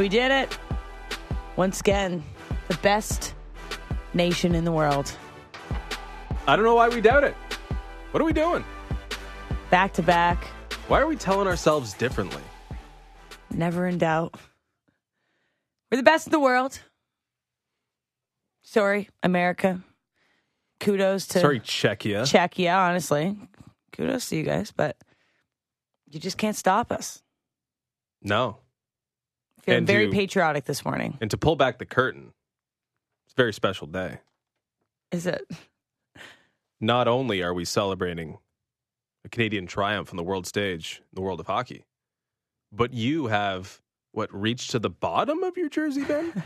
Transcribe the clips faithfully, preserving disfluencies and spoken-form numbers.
We did it. Once again, the best nation in the world. I don't know why we doubt it. What are we doing? Back to back. Why are we telling ourselves differently? Never in doubt. We're the best in the world. Sorry, America. Kudos to Sorry, Czechia. Czechia, honestly. Kudos to you guys, but you just can't stop us. No. Feeling And very to- patriotic this morning. And to pull back the curtain, it's a very special day. Is it? Not only are we celebrating a Canadian triumph on the world stage, in the world of hockey, but you have, what, reached to the bottom of your jersey, Ben?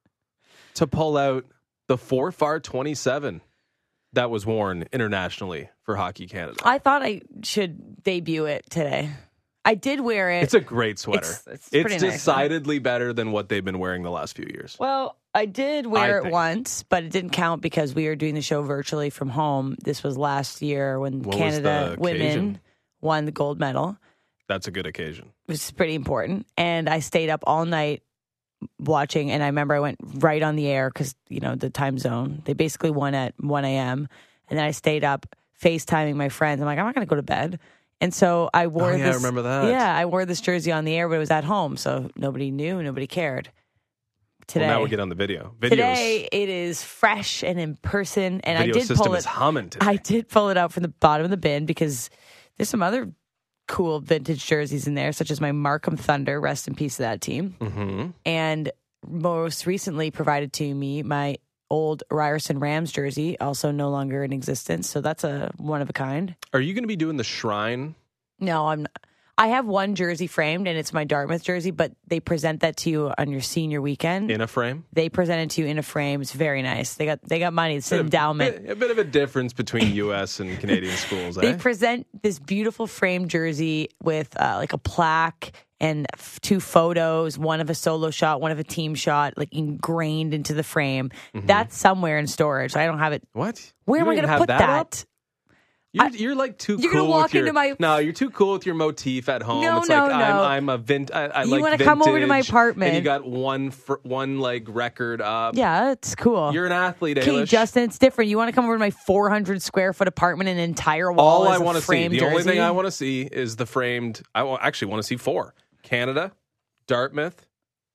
To pull out the four F A R twenty-seven that was worn internationally for Hockey Canada. I thought I should debut it today. I did wear it. It's a great sweater. It's, it's, It's pretty nice, decidedly better than what they've been wearing the last few years. Well, I did wear I it think. once, but it didn't count because we were doing the show virtually from home. This was last year when What was Canada the women occasion? won the gold medal. That's a good occasion. It was pretty important. And I stayed up all night watching. And I remember I went right on the air because, you know, the time zone. They basically won at one a.m. And then I stayed up FaceTiming my friends. I'm like, I'm not going to go to bed. And so I wore Oh, yeah, this. I remember that. Yeah, I wore this jersey on the air, but it was at home. So nobody knew, nobody cared. Today. Well, now we get on the video. Videos, Today it is fresh and in person, and video I did system pull is it. humming today. I did pull it out from the bottom of the bin because there's some other cool vintage jerseys in there, such as my Markham Thunder. Rest in peace to that team. Mm-hmm. And most recently provided to me my old Ryerson Rams jersey, also no longer in existence. So that's a one of a kind. Are you going to be doing the shrine? No, I'm not. I have one jersey framed, and it's my Dartmouth jersey, but they present that to you on your senior weekend. In a frame? They present it to you in a frame. It's very nice. They got they got money. It's an endowment. A, a bit of a difference between U S and Canadian schools, They eh? present this beautiful framed jersey with uh, like a plaque and f- two photos, one of a solo shot, one of a team shot, like ingrained into the frame. Mm-hmm. That's somewhere in storage. I don't have it. What? Where You am I don't going even to put have that? up? You're, I- you're like too You're cool gonna walk with your, into my- No, you're too cool with your motif at home. No, it's no, like no. I'm, I'm a vint. I, I You like wanna come over to my vintage, apartment. and you got one fr- one like record up. Yeah, it's cool. You're an athlete, Okay, Ailish. Justin, it's different. You want to come over to my four hundred square foot apartment, and an entire wall All is I a want to see, framed the jersey? only thing I want to see is the framed. I wa- actually want to see four: Canada, Dartmouth,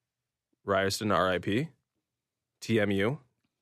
Ryerson, R I P, T M U,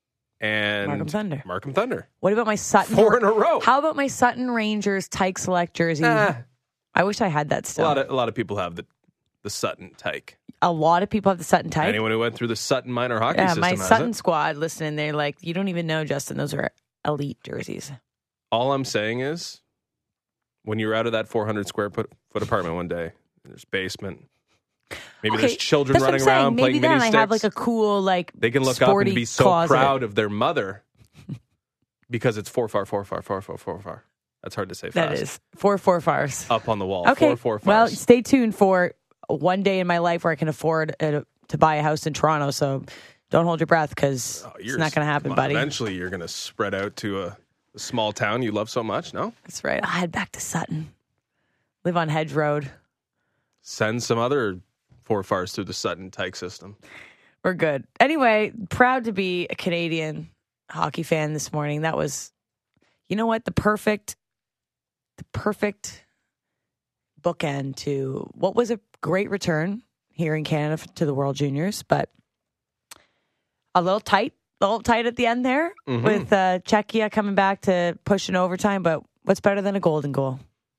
and Markham Thunder. Markham Thunder. What about my Sutton? Four in a row. How about my Sutton Rangers Tyke Select jersey? Ah, I wish I had that a still. lot of a lot of people have the the Sutton Tyke. A lot of people have the Sutton Tyke. Anyone who went through the Sutton minor hockey Yeah, system my has Sutton it. squad listening, they're like, you don't even know, Justin. Those are elite jerseys. All I'm saying is, when you're out of that four hundred square foot, foot apartment one day, there's basement. Maybe Okay, there's children that's what running I'm saying. around Maybe playing then mini I sticks. have like a cool, like, They can look up sporty and be so closet. proud of their mother because it's four far, four far, four far, four far. That's hard to say fast. That is four four fars. Up on the wall. Okay. Four four fars. Well, stay tuned for one day in my life where I can afford uh, to buy a house in Toronto. So don't hold your breath because Oh, it's you're- not going to happen, come on, buddy. Eventually, you're going to spread out to a, a small town you love so much. No, That's right. I'll head back to Sutton. Live on Hedge Road. send some other four fars through the Sutton Tyke system. We're good. Anyway, proud to be a Canadian hockey fan this morning. That was, you know what, the perfect, the perfect bookend to what was a great return here in Canada to the World Juniors, but a little tight, a little tight at the end there Mhm. with uh, Czechia coming back to push in overtime. But what's better than a golden goal?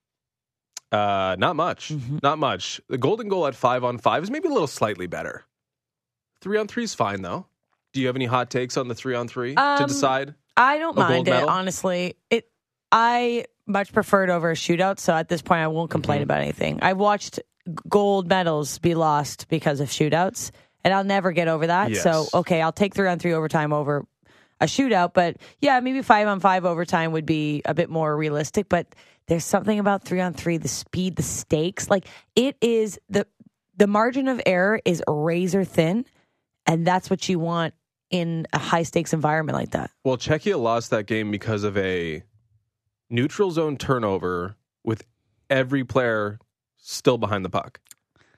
Uh, not much. Mm-hmm. Not much. The golden goal at five on five is maybe a little slightly better. Three on three is fine though. Do you have any hot takes on the three on three to Um, decide? I don't A mind gold it, medal? honestly. It I much prefer it over a shootout, so at this point I won't complain Mm-hmm. about anything. I've watched gold medals be lost because of shootouts, and I'll never get over that. Yes. So, okay, I'll take three on three overtime over a shootout, but yeah, maybe five on five overtime would be a bit more realistic, but there's something about three on three, the speed, the stakes, like it is the the margin of error is razor thin, and that's what you want in a high stakes environment like that. Well, Czechia lost that game because of a neutral zone turnover with every player still behind the puck.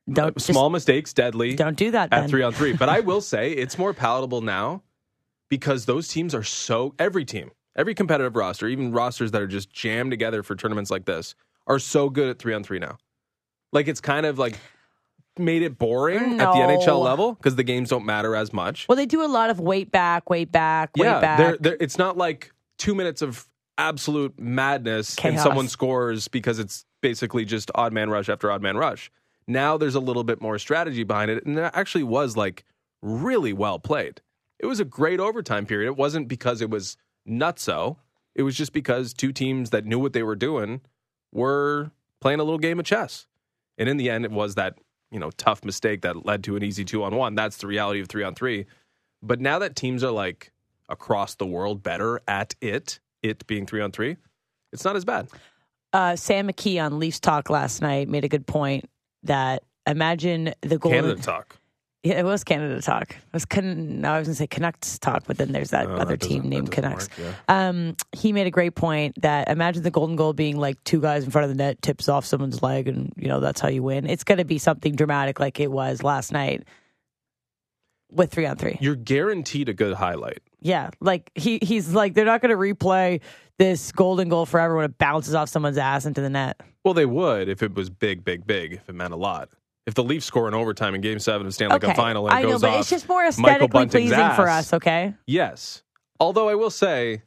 Don't Small just, mistakes, deadly. Don't do that at then. three on three. But I will say it's more palatable now because those teams are so, every team, every competitive roster, even rosters that are just jammed together for tournaments like this, are so good at three on three now. Like it's kind of like made it boring no. at the N H L level because the games don't matter as much. Well, they do a lot of weight back, weight back, weight yeah, back. they're, they're, it's not like two minutes of absolute madness Chaos. and someone scores because it's basically just odd man rush after odd man rush. Now there's a little bit more strategy behind it, and it actually was like really well played. It was a great overtime period. It wasn't because it was nutso. It was just because two teams that knew what they were doing were playing a little game of chess. And in the end, it was that, you know, tough mistake that led to an easy two on one. That's the reality of three on three. But now that teams are like across the world better at it, it being three on three, it's not as bad. Uh, Sam McKee on Leafs Talk last night made a good point that imagine the goal. Canada Talk. Yeah, it was Canada Talk. It was Can- no, I was going to say Canucks Talk, but then there's that Oh, other that team doesn't- named that doesn't Canucks. work, yeah. Um, he made a great point that imagine the golden goal being like two guys in front of the net, tips off someone's leg, and you know that's how you win. It's going to be something dramatic like it was last night with three on three. You're guaranteed a good highlight. Yeah, like he he's like they're not going to replay this golden goal forever when it bounces off someone's ass into the net. Well, they would if it was big, big, big, if it meant a lot. If the Leafs score in overtime in Game Seven of Stanley Okay, Cup Final and I it know, goes but off it's just more Michael aesthetically Bunting's pleasing ass, for us. Okay. Yes. Although I will say,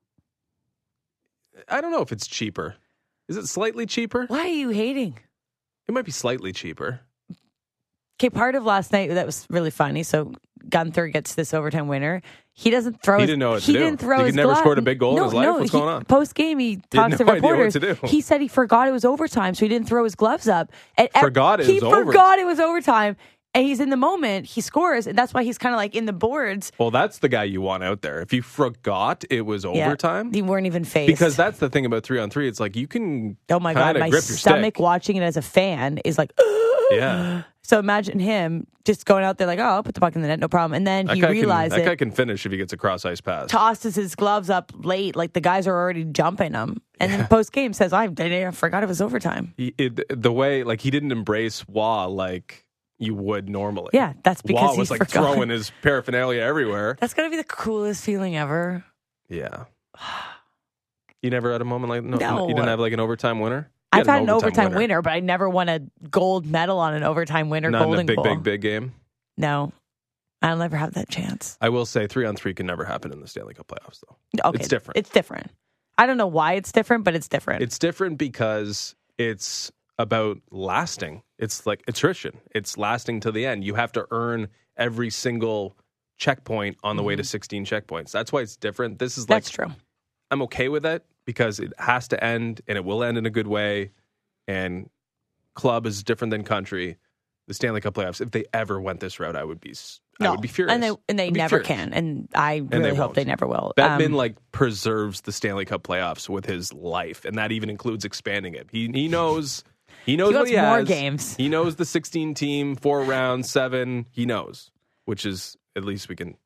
I don't know if it's cheaper. Is it slightly cheaper? Why are you hating? It might be slightly cheaper. Okay, part of last night that was really funny. So Gunther gets this overtime winner. He doesn't throw. He his, didn't know what to he do. didn't throw He his never glove. scored a big goal in no, his life? No, What's he, going on? Post game, he talks to no idea what reporters. to do. He said he forgot it was overtime, so he didn't throw his gloves up. And ev- Forgot it he was over- forgot it was overtime, and he's in the moment. He scores, and that's why he's kind of like in the boards. Well, that's the guy you want out there. If you forgot it was Yeah, overtime, you weren't even faced. because that's the thing about three on three. It's like you can oh my god, kinda my grip your stomach stick. watching it as a fan is like. Yeah. So imagine him just going out there like, oh, I'll put the puck in the net, no problem. And then That he guy realized can, that it. guy can finish if he gets a cross ice pass. Tosses his gloves up late, like the guys are already jumping him, and then post game says, "I I forgot it was overtime." He, it, the way, like, he didn't embrace Wah like you would normally. Yeah, that's because Wah he was like forgot. throwing his paraphernalia everywhere. That's gonna be the coolest feeling ever. Yeah. You never had a moment like no, No. you didn't have like an overtime winner. You I've had an overtime winner. but I never won a gold medal on an overtime winner. Not in golden a big, goal. big, big game. No, I'll never have that chance. I will say three on three can never happen in the Stanley Cup playoffs, though. Okay, It's different. It's different. I don't know why it's different, but it's different. It's different because it's about lasting. It's like attrition. It's lasting to the end. You have to earn every single checkpoint on the way to sixteen checkpoints. That's why it's different. This is like That's true. I'm okay with it because it has to end and it will end in a good way. And club is different than country. The Stanley Cup playoffs, if they ever went this route, I would be I No, would be furious. and they and they I'd be never furious. can. And I really they hope won't. they never will. Bettman Um, like preserves the Stanley Cup playoffs with his life, and that even includes expanding it. He he knows he knows He what wants he more has. games. He knows the sixteen team, four rounds, seven. He knows, which is at least we can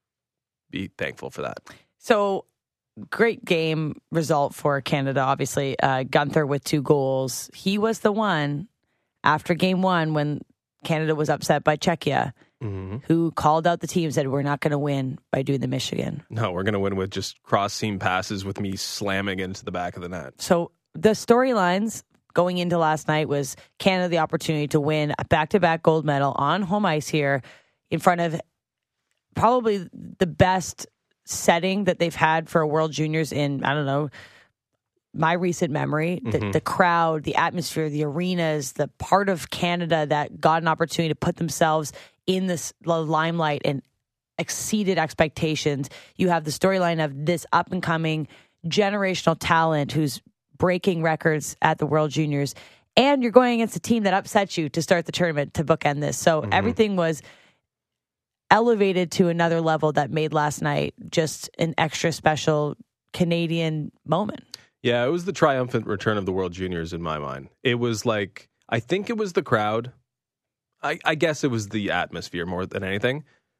be thankful for that. So great game result for Canada. Obviously, uh, Gunther with two goals. He was the one after game one when Canada was upset by Czechia, Mm-hmm. who called out the team and said, "We're not going to win by doing the Michigan." No, we're gonna win with just cross seam passes with me slamming into the back of the net. So the storylines going into last night was Canada the opportunity to win a back-to-back gold medal on home ice here in front of probably the best setting that they've had for a World Juniors in, I don't know, my recent memory. The, Mhm. the crowd, the atmosphere, the arenas, the part of Canada that got an opportunity to put themselves in this limelight and exceeded expectations. You have the storyline of this up-and-coming generational talent who's breaking records at the World Juniors, and you're going against a team that upsets you to start the tournament to bookend this. So Mhm. everything was elevated to another level that made last night just an extra special Canadian moment. Yeah, it was the triumphant return of the World Juniors in my mind. It was like, I think it was the crowd. I, I guess it was the atmosphere more than anything.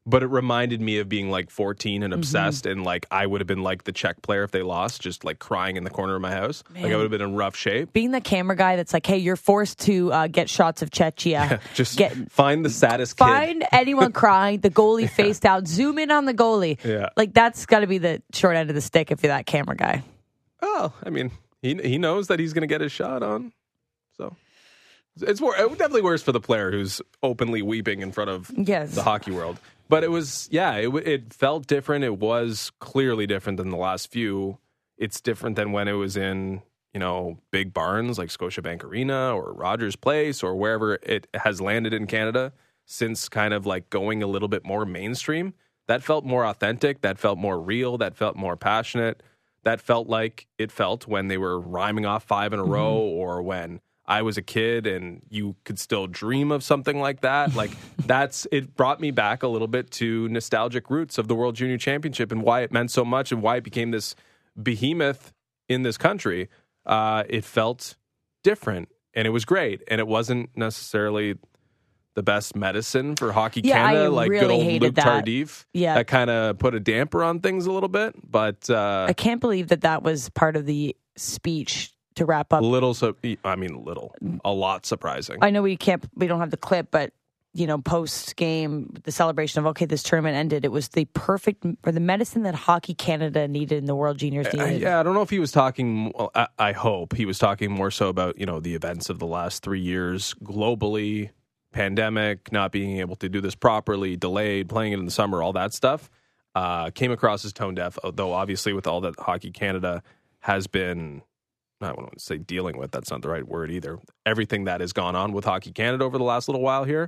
but it reminded me of being like fourteen and obsessed, mm-hmm. and like I would have been like the Czech player if they lost, just like crying in the corner of my house. Man. Like I would have been in rough shape. Being the camera guy that's like, hey, you're forced to uh, get shots of Czechia. Yeah, just get, find the saddest find kid. anyone crying, the goalie yeah. face down, zoom in on the goalie. Yeah. Like that's got to be the short end of the stick if you're that camera guy. Oh, I mean, he he knows that he's going to get his shot on, so. It's more, definitely worse for the player who's openly weeping in front of yes. the hockey world. But it was, yeah, it it felt different. It was clearly different than the last few. It's different than when it was in, you know, big barns like Scotiabank Arena or Rogers Place or wherever it has landed in Canada since kind of like going a little bit more mainstream. That felt more authentic. That felt more real. That felt more passionate. That felt like it felt when they were rhyming off five in a mm-hmm. row or when I was a kid and you could still dream of something like that. Like that's, it brought me back a little bit to nostalgic roots of the World Junior Championship and why it meant so much and why it became this behemoth in this country. Uh, it felt different and it was great. And it wasn't necessarily the best medicine for Hockey yeah, Canada, I like really good old hated Luke that. Tardif. Yeah. That kind of put a damper on things a little bit. But uh, I can't believe that that was part of the speech to wrap up. Little, so I mean, little, a lot surprising. I know we can't, we don't have the clip, but you know, post game, the celebration of okay, this tournament ended. It was the perfect or the medicine that Hockey Canada needed and the World Juniors needed. I, yeah, I don't know if he was talking. Well, I, I hope he was talking more so about you know the events of the last three years globally, pandemic, not being able to do this properly, delayed, playing it in the summer, all that stuff. Uh, came across as tone deaf, though. Obviously, with all that Hockey Canada has been. I don't want to say dealing with, that's not the right word either. Everything that has gone on with Hockey Canada over the last little while here.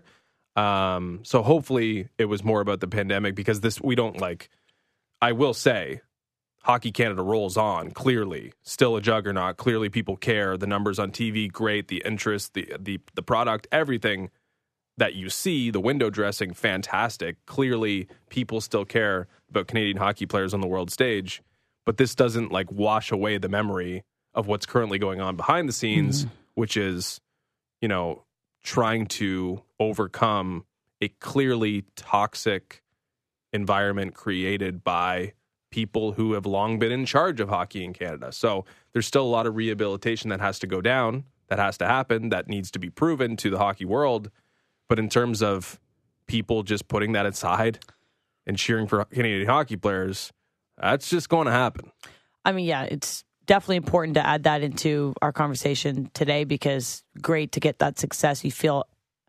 Um, so hopefully it was more about the pandemic because this, we don't like, I will say, Hockey Canada rolls on, clearly. Still a juggernaut. Clearly people care. The numbers on T V, great. The interest, the the the product, everything that you see, the window dressing, fantastic. Clearly people still care about Canadian hockey players on the world stage. But this doesn't like wash away the memory of what's currently going on behind the scenes, mm-hmm. which is, you know, trying to overcome a clearly toxic environment created by people who have long been in charge of hockey in Canada. So there's still a lot of rehabilitation that has to go down, that has to happen, that needs to be proven to the hockey world. But in terms of people just putting that aside and cheering for Canadian hockey players, that's just going to happen. I mean, yeah, it's definitely important to add that into our conversation today because great to get that success. You feel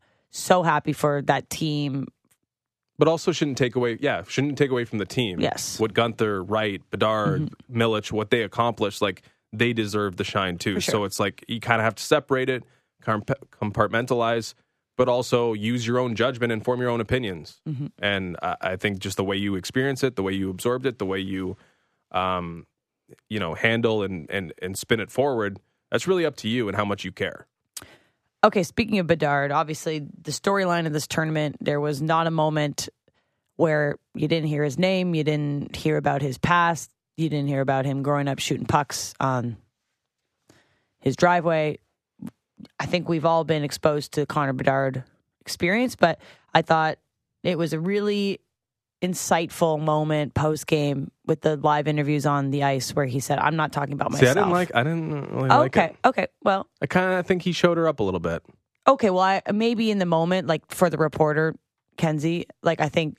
so happy for that team. But also shouldn't take away, yeah, shouldn't take away from the team. Yes. What Gunther, Wright, Bedard, mm-hmm. Milic, what they accomplished, like they deserve the shine too. Sure. So it's like you kind of have to separate it, compartmentalize, but also use your own judgment and form your own opinions. Mm-hmm. And I, I think just the way you experience it, the way you absorbed it, the way you, um, you know, handle and, and, and spin it forward, that's really up to you and how much you care. Okay, speaking of Bedard, obviously the storyline of this tournament, there was not a moment where you didn't hear his name, you didn't hear about his past, you didn't hear about him growing up shooting pucks on his driveway. I think we've all been exposed to Connor Bedard experience, but I thought it was a really insightful moment post game with the live interviews on the ice where he said, "I'm not talking about myself." See, I didn't like. I didn't really oh, like okay, it. Okay, well, I kind of think he showed her up a little bit. Okay, well, I, maybe in the moment, like for the reporter, Kenzie, like I think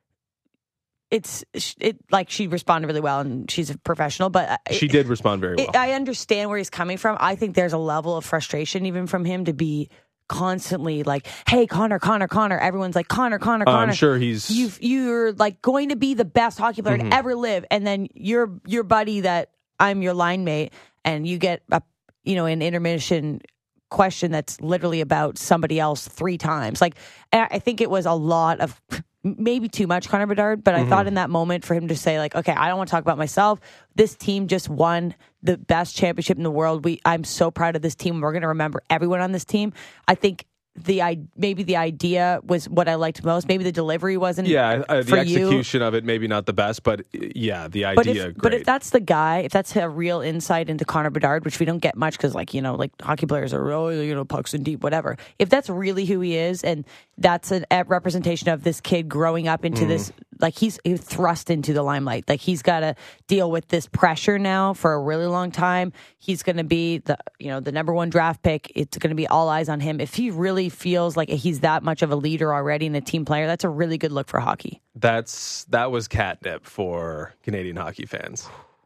it's it like she responded really well and she's a professional, but she it, did respond very well. It, I understand where he's coming from. I think there's a level of frustration even from him to be constantly like, hey, Connor, Connor, Connor. Everyone's like, Connor, Connor, uh, Connor. I'm sure he's You've, you're like going to be the best hockey player mm-hmm. to ever live, and then your your buddy that I'm your line mate, and you get a you know an intermission question that's literally about somebody else three times. Like, I think it was a lot of maybe too much Connor Bedard, but mm-hmm. I thought in that moment for him to say like, okay, I don't want to talk about myself. This team just won the best championship in the world. We, I'm so proud of this team. We're going to remember everyone on this team. I think the I maybe the idea was what I liked most. Maybe the delivery wasn't. Yeah, uh, the for you. execution of it maybe not the best, but yeah, the idea. But if, great. but if that's the guy, if that's a real insight into Connor Bedard, which we don't get much because, like, you know, like hockey players are, oh, you know, pucks in deep, whatever. If that's really who he is, and that's a, a representation of this kid growing up into mm. this, like he's, he's thrust into the limelight. Like he's got to deal with this pressure now for a really long time. He's going to be the, you know, the number one draft pick. It's going to be all eyes on him. If he really feels like he's that much of a leader already and a team player, that's a really good look for hockey. That's that was catnip for Canadian hockey fans.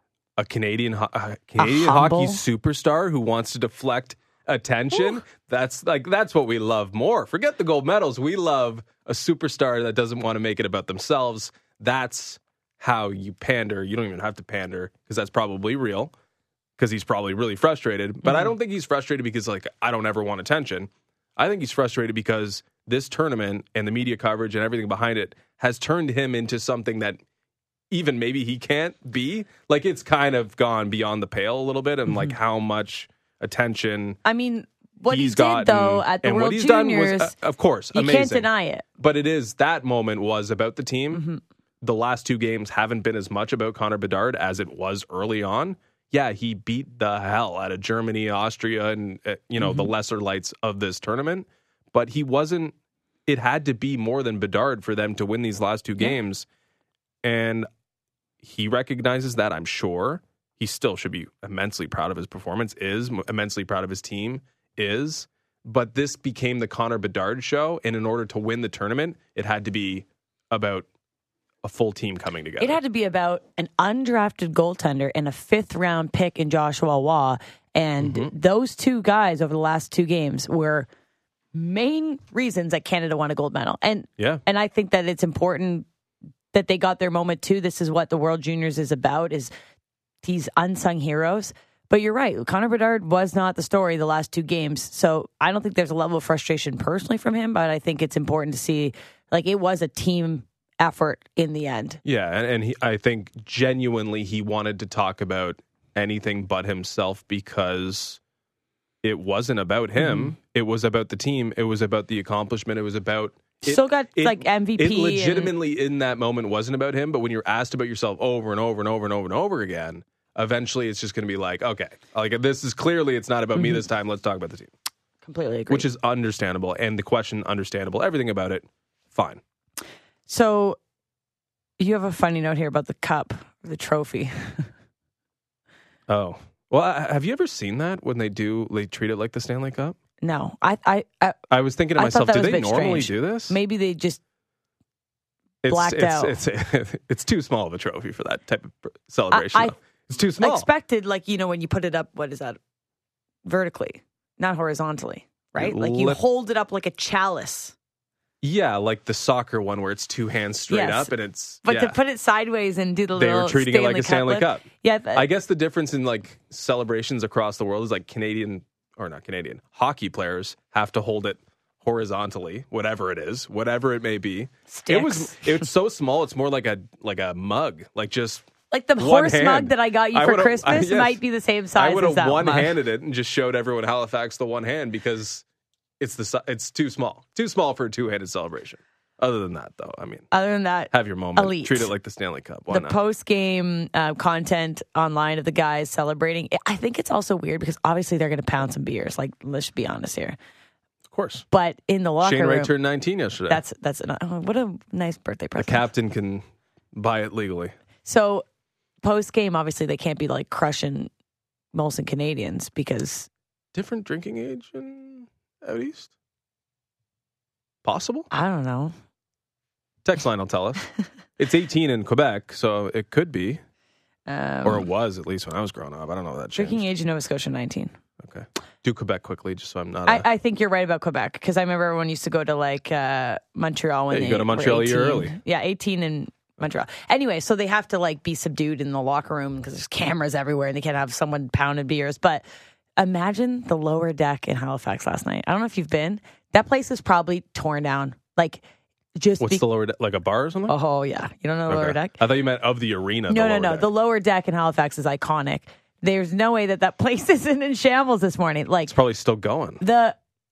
A Canadian ho- a Canadian a hockey superstar who wants to deflect attention. Ooh. That's like that's what we love more. Forget the gold medals. We love a superstar that doesn't want to make it about themselves. That's how you pander. You don't even have to pander because that's probably real. Because he's probably really frustrated. But mm-hmm. I don't think he's frustrated because like I don't ever want attention. I think he's frustrated because this tournament and the media coverage and everything behind it has turned him into something that even maybe he can't be. Like, it's kind of gone beyond the pale a little bit, and mm-hmm. like how much attention. I mean, what he's he did gotten, though at the and World what he's Juniors, done was, uh, of course, you amazing. can't deny it. But it is that moment was about the team. Mm-hmm. The last two games haven't been as much about Connor Bedard as it was early on. Yeah, he beat the hell out of Germany, Austria, and uh, you know mm-hmm. the lesser lights of this tournament. But he wasn't. It had to be more than Bedard for them to win these last two games, yeah. and he recognizes that. I'm sure he still should be immensely proud of his performance. Is immensely proud of his team. Is, but this became the Connor Bedard show, and in order to win the tournament, it had to be about a full team coming together. It had to be about an undrafted goaltender and a fifth round pick in Joshua Waugh, and mm-hmm. those two guys over the last two games were main reasons that Canada won a gold medal. And yeah. and I think that it's important that they got their moment too. This is what the World Juniors is about, is these unsung heroes. But you're right. Connor Bedard was not the story the last two games. So I don't think there's a level of frustration personally from him, but I think it's important to see, like, it was a team effort in the end. Yeah, and, and he, I think genuinely he wanted to talk about anything but himself because it wasn't about him. Mm-hmm. It was about the team. It was about the accomplishment. It was about... It, Still got, it, like, M V P. It legitimately, and... in that moment, wasn't about him, but when you're asked about yourself over and over and over and over and over again, eventually it's just going to be like, okay, like this is clearly, it's not about mm-hmm. me this time. Let's talk about the team. Completely agree. Which is understandable. And the question, understandable. Everything about it, fine. So you have a funny note here about the cup, the trophy. Oh. Well, have you ever seen that when they do, they treat it like the Stanley Cup? No. I I, I, I was thinking to I myself, do they normally strange. do this? Maybe they just it's, blacked it's, out. It's, it's, it's too small of a trophy for that type of celebration. I, I it's too small. Expected, like, you know, when you put it up, what is that? Vertically, not horizontally, right? Like you Lip- hold it up like a chalice. Yeah, like the soccer one where it's two hands straight yes. up and it's... But yeah. to put it sideways and do the they little were treating Stanley it like a Stanley Cup. Cup. Yeah, th- I guess the difference in like celebrations across the world is like Canadian, or not Canadian, hockey players have to hold it horizontally, whatever it is, whatever it may be. Sticks. It was it's so small, it's more like a like a mug, like just like the horse hand. mug that I got you I for Christmas I, yes. might be the same size I would as that have mug. one-handed it and just showed everyone Halifax the one hand because it's the it's too small, too small for a two-handed celebration. Other than that, though, I mean, other than that, have your moment. Elite. Treat it like the Stanley Cup. Why the not? post-game uh, content online of the guys celebrating, I think it's also weird because obviously they're going to pound some beers. Like, let's be honest here. Of course. But in the locker Shane room, Wright turned nineteen yesterday. That's that's an, oh, what a nice birthday present. The captain can buy it legally. So post-game, obviously they can't be like crushing Molson Canadians because different drinking age in out east. Possible? I don't know. Text line will tell us. It's eighteen in Quebec, so it could be. Um, or it was, at least when I was growing up. I don't know if that changed. Drinking age in Nova Scotia, nineteen. Okay. Do Quebec quickly, just so I'm not... I, a... I think you're right about Quebec, because I remember everyone used to go to, like, uh, Montreal when yeah, you they go to Montreal were a year early. Yeah, eighteen in Montreal. Anyway, so they have to, like, be subdued in the locker room because there's cameras everywhere and they can't have someone pounding beers. But imagine the lower deck in Halifax last night. I don't know if you've been. That place is probably torn down. Like... Just What's be- the lower deck? Like a bar or something? Oh, yeah. You don't know the okay. lower deck? I thought you meant of the arena. No, the no, lower no. Deck. The lower deck in Halifax is iconic. There's no way that that place isn't in shambles this morning. Like it's probably still going. The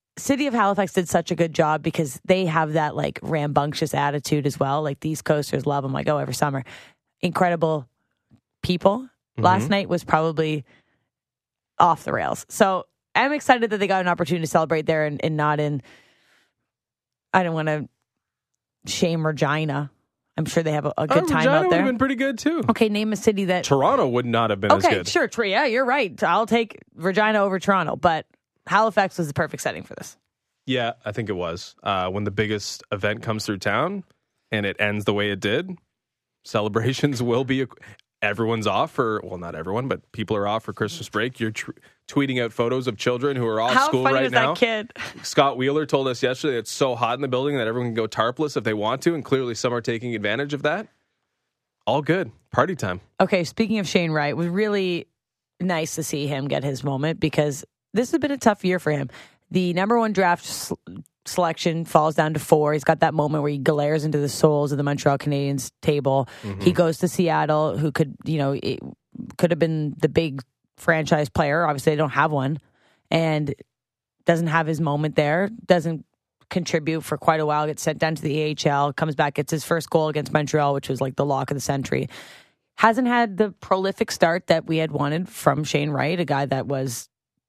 City of Halifax did such a good job because they have that like rambunctious attitude as well. Like the East Coasters love them. I go every summer. Incredible people. Mm-hmm. Last night was probably off the rails. So I'm excited that they got an opportunity to celebrate there and, and not in, I don't want to shame Regina. I'm sure they have a, a good oh, time Regina out there. would have been pretty good too. Okay, name a city that... Toronto would not have been okay, as good. Okay, sure. Yeah, you're right. I'll take Regina over Toronto, but Halifax was the perfect setting for this. Yeah, I think it was. Uh, when the biggest event comes through town and it ends the way it did, celebrations will be... A, everyone's off for... Well, not everyone, but people are off for Christmas break. You're tr- tweeting out photos of children who are off How school funny right was now. That kid? Scott Wheeler told us yesterday it's so hot in the building that everyone can go tarpless if they want to, and clearly some are taking advantage of that. All good. Party time. Okay, speaking of Shane Wright, it was really nice to see him get his moment because this has been a tough year for him. The number one draft s- selection falls down to four. He's got that moment where he glares into the souls of the Montreal Canadiens table. Mm-hmm. He goes to Seattle, who could, you know, it could have been the big franchise player. Obviously, they don't have one. And doesn't have his moment there. Doesn't contribute for quite a while, gets sent down to the A H L, comes back, gets his first goal against Montreal, which was like the lock of the century. Hasn't had the prolific start that we had wanted from Shane Wright, a guy that was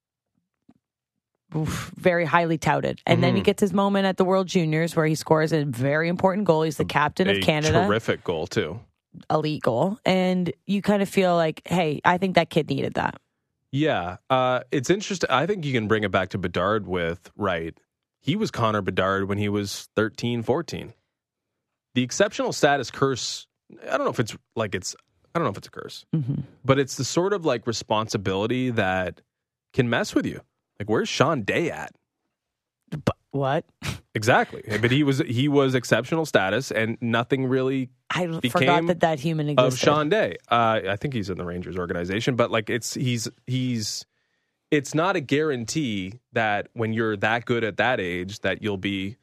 oof, very highly touted. And mm-hmm. then he gets his moment at the World Juniors where he scores a very important goal. He's the captain a of Canada. Terrific goal, too. Elite goal. And you kind of feel like, hey, I think that kid needed that. Yeah. Uh, it's interesting. I think you can bring it back to Bedard with Wright. He was Connor Bedard when he was thirteen, fourteen. The exceptional status curse, I don't know if it's like it's, I don't know if it's a curse, mm-hmm. but it's the sort of like responsibility that can mess with you. Like, where's Sean Day at? But what? Exactly. But he was, he was exceptional status and nothing really I forgot that that human existed. Of Sean Day. Uh, I think he's in the Rangers organization, but like it's, he's, he's, it's not a guarantee that when you're that good at that age that you'll be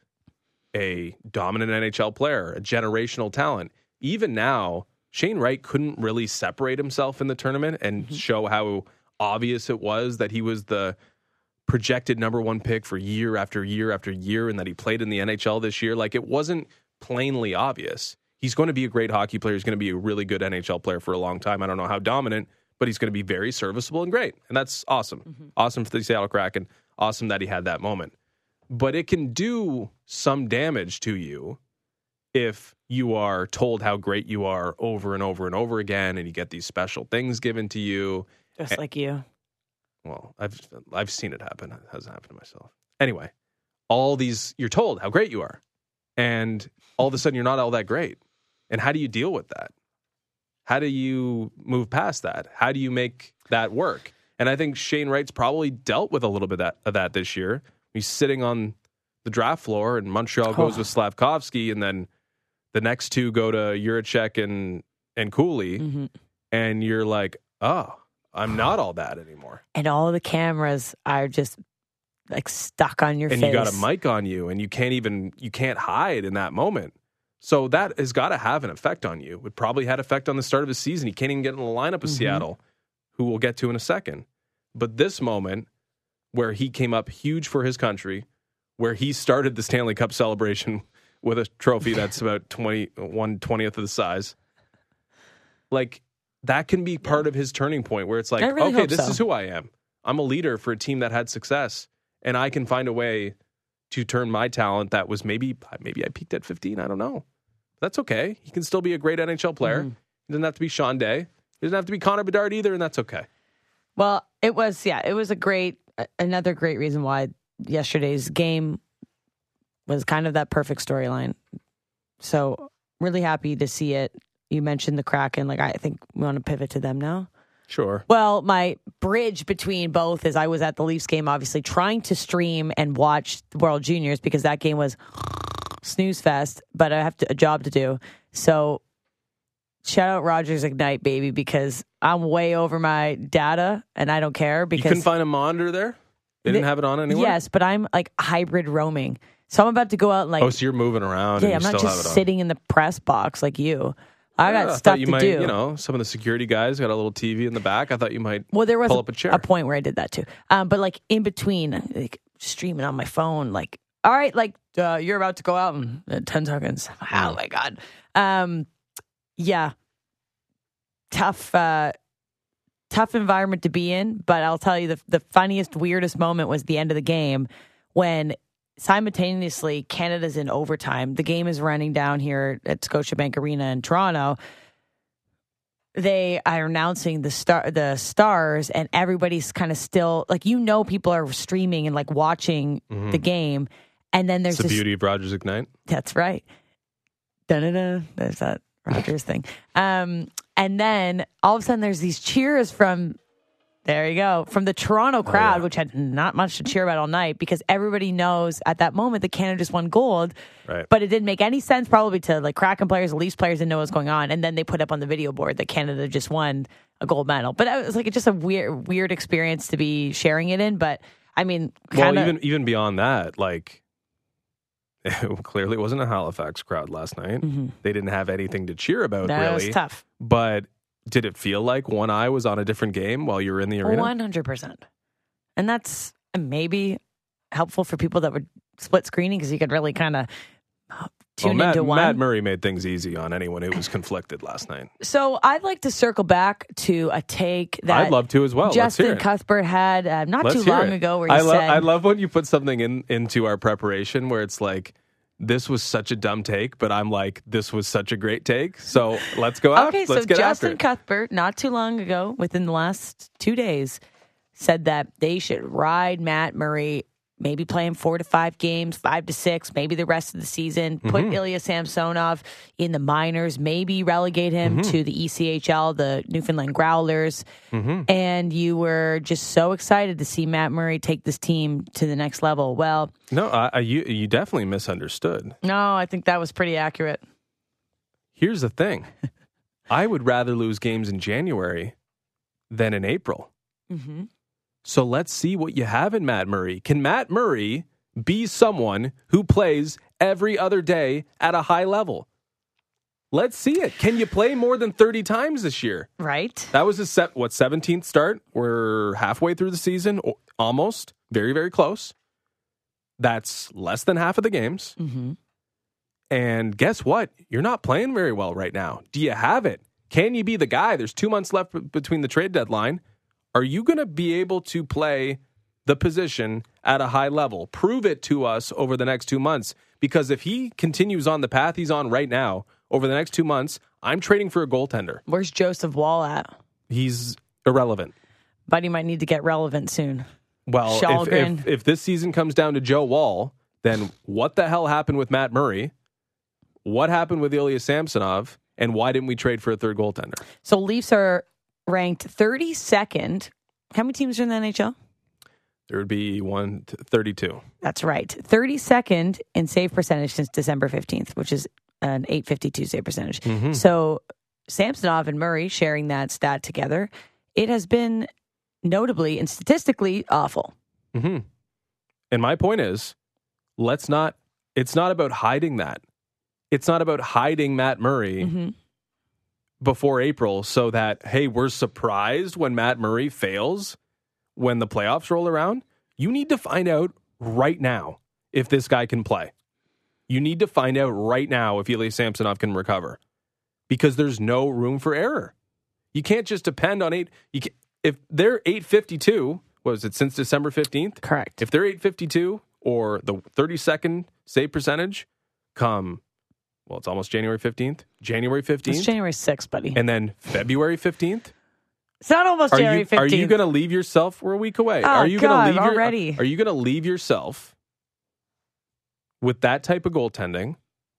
a dominant N H L player, a generational talent. Even now, Shane Wright couldn't really separate himself in the tournament and mm-hmm. show how obvious it was that he was the projected number one pick for year after year after year and that he played in the N H L this year. Like, it wasn't plainly obvious. He's going to be a great hockey player. He's going to be a really good N H L player for a long time. I don't know how dominant, but he's going to be very serviceable and great. And that's awesome. Mm-hmm. Awesome for the Seattle Kraken. Awesome that he had that moment. But it can do some damage to you if you are told how great you are over and over and over again, and you get these special things given to you. Just and, like you. Well, I've I've seen it happen. It hasn't happened to myself. Anyway, all these, you're told how great you are. And all of a sudden, you're not all that great. And how do you deal with that? How do you move past that? How do you make that work? And I think Shane Wright's probably dealt with a little bit of that, of that this year. He's sitting on the draft floor, and Montreal goes oh. with Slavkovsky, and then the next two go to Juracek and, and Cooley, mm-hmm. and you're like, oh, I'm not all that anymore. And all the cameras are just like stuck on your and face. And you got a mic on you, and you can't even, you can't hide in that moment. So that has got to have an effect on you. It probably had effect on the start of the season. He can't even get in the lineup of mm-hmm. Seattle, who we'll get to in a second. But this moment where he came up huge for his country, where he started the Stanley Cup celebration with a trophy that's about twenty, one twentieth of the size, like that can be part yeah. of his turning point where it's like, really okay, this so. is who I am. I'm a leader for a team that had success, and I can find a way to turn my talent that was maybe, maybe I peaked at fifteen. I don't know. That's okay. He can still be a great N H L player. Mm-hmm. He doesn't have to be Sean Day. He doesn't have to be Connor Bedard either, and that's okay. Well, it was, yeah, it was a great, another great reason why yesterday's game was kind of that perfect storyline. So really happy to see it. You mentioned the Kraken. Like, I think we want to pivot to them now. Sure. Well, my bridge between both is I was at the Leafs game, obviously, trying to stream and watch the World Juniors because that game was snooze fest, but I have to, a job to do. So shout out Rogers Ignite, baby, because I'm way over my data and I don't care. Because you couldn't find a monitor there? They didn't the, have it on anywhere? Yes, but I'm like hybrid roaming. So I'm about to go out and like... Oh, so you're moving around Yeah, and I'm you not still just have it on. sitting in the press box like you. I got yeah, stuff I you to might, do. You know, some of the security guys got a little T V in the back. I thought you might well, there was pull a, up a chair. a point where I did that too. Um, but like in between, like streaming on my phone, like, all right, like, uh, you're about to go out in uh, ten seconds. Oh, my God. Um, yeah. Tough, uh, tough environment to be in. But I'll tell you, the, the funniest, weirdest moment was the end of the game when simultaneously Canada's in overtime. The game is running down here at Scotiabank Arena in Toronto. They are announcing the star, the stars, and everybody's kind of still like, you know, people are streaming and like watching mm-hmm. the game, and then there's it's the this, beauty of Rogers Ignite. That's right. Da-da-da. There's that Rogers thing. Um, and then all of a sudden, there's these cheers from. There you go. From the Toronto crowd, oh, yeah. which had not much to cheer about all night, because everybody knows at that moment that Canada just won gold. Right. But it didn't make any sense probably to like Kraken players, Leafs players didn't know what was going on. And then they put up on the video board that Canada just won a gold medal. But it was like just a weird weird experience to be sharing it in. But I mean, kinda, well, even even beyond that, like it clearly wasn't a Halifax crowd last night. Mm-hmm. They didn't have anything to cheer about, that really. Was tough. But did it feel like one eye was on a different game while you were in the arena? one hundred percent. And that's maybe helpful for people that were split screening because you could really kind of tune well, Matt, into one. Matt Murray made things easy on anyone who was conflicted last night. So I'd like to circle back to a take that I'd love to as well. Justin Let's hear it. Cuthbert had uh, not Let's too long it. ago where he I lo- said... I love when you put something in into our preparation where it's like, this was such a dumb take, but I'm like, this was such a great take. So let's go out. Okay, let's so get Justin after it. Cuthbert, not too long ago, within the last two days, said that they should ride Matt Murray, maybe play him four to five games, five to six, maybe the rest of the season, put mm-hmm. Ilya Samsonov in the minors, maybe relegate him mm-hmm. to the E C H L, the Newfoundland Growlers. Mm-hmm. And you were just so excited to see Matt Murray take this team to the next level. Well, no, I, I, you, you definitely misunderstood. No, I think that was pretty accurate. Here's the thing. I would rather lose games in January than in April. Mm-hmm. So let's see what you have in Matt Murray. Can Matt Murray be someone who plays every other day at a high level? Let's see it. Can you play more than thirty times this year? Right. That was his, set, what, seventeenth start? We're halfway through the season, almost. Very, very close. That's less than half of the games. Mm-hmm. And guess what? You're not playing very well right now. Do you have it? Can you be the guy? There's two months left b- between the trade deadline. Are you going to be able to play the position at a high level? Prove it to us over the next two months. Because if he continues on the path he's on right now, over the next two months, I'm trading for a goaltender. Where's Joseph Wall at? He's irrelevant. But he might need to get relevant soon. Well, if, if, if this season comes down to Joe Wall, then what the hell happened with Matt Murray? What happened with Ilya Samsonov? And why didn't we trade for a third goaltender? So Leafs are ranked thirty-second. How many teams are in the N H L? There would be one thirty-two. That's right. thirty-second in save percentage since December fifteenth, which is an eight fifty-two save percentage. Mm-hmm. So Samsonov and Murray sharing that stat together, it has been notably and statistically awful. Mm-hmm. And my point is, let's not, it's not about hiding that. It's not about hiding Matt Murray mm-hmm. before April so that, hey, we're surprised when Matt Murray fails when the playoffs roll around. You need to find out right now if this guy can play. You need to find out right now if Ilya Samsonov can recover because there's no room for error. You can't just depend on eight. You can, if they're eight fifty-two, what was it, since December fifteenth? Correct. If they're eight fifty-two or the thirty-second save percentage come, well, it's almost January fifteenth. January fifteenth. It's January sixth, buddy. And then February fifteenth. It's not almost are January you, fifteenth. Are you going to leave yourself? We're a week away. Oh, are you God, going to leave your, already? Are you going to leave yourself with that type of goaltending